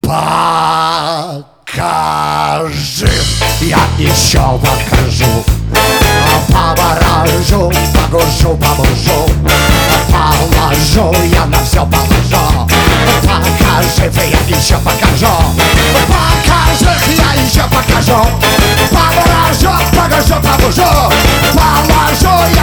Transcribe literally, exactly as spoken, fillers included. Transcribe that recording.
Покажи, я еще покажу. Поворожу, погружу, побужу, положу, я на все положу. Покажи, я еще покажу. Покажи, я еще покажу. Поворожу, погружу, побужу, положу, я